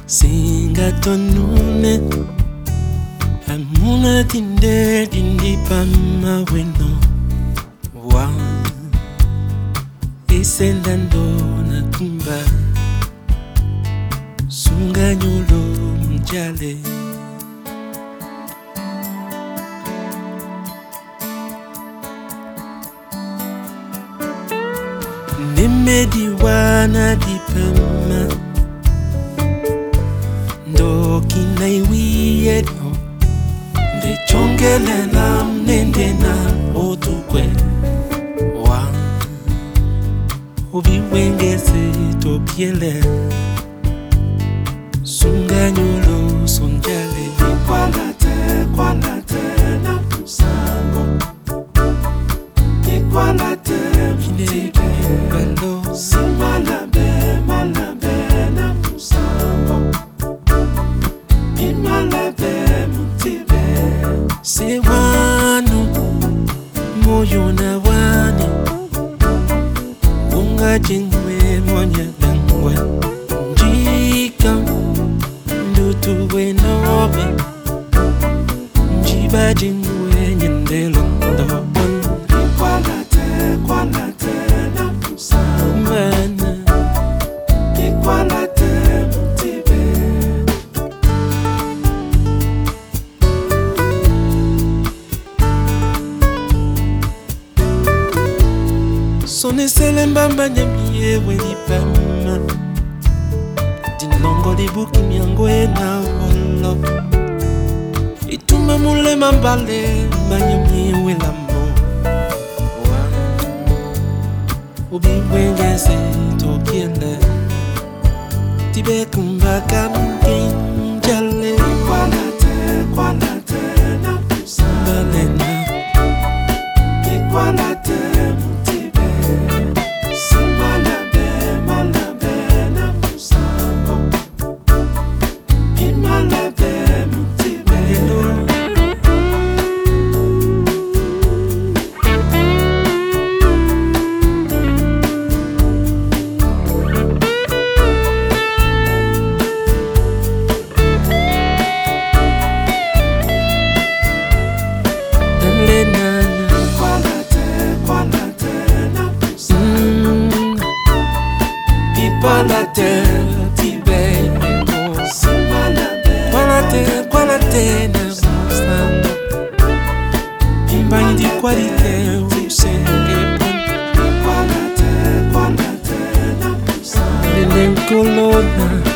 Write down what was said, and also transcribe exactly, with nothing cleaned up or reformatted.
Singa tonune amuna tinde dindi pama weno wa isendando na tumba sunga nyolo mjale nimedi wana dipama ndo kinaiwie no de chongele na mnende na otukwe wa ubi wengese topiele sunga nyolo sonjale ikwalate kwalate na musango ikwalate mtike balo simalabe malabe na musango imalabe mtibe se wanu moyo na wani unga jingwe monya langwe njika ndutu we nobe njiba jingwe nyendelo ndobon ikwalate kwalate na musamana ikwalate mtibe Sone selembamba nyamiye weni pama Dinongo di buki miangwe na wolo Ituma mule mambale Manyami welambo Ubi wengeze tokiele Tibe kumbaka mkin jale Ikwalate, kwalate na pusambale na Ikwalate mtibe Simalabe, malabe na musango Imalabe mtibe Ikwalate, tibe, simalabe Kwalate, kwalate na musango Imbanyi di kwalite usenge Ikwalate, kwalate na musango Lele kolona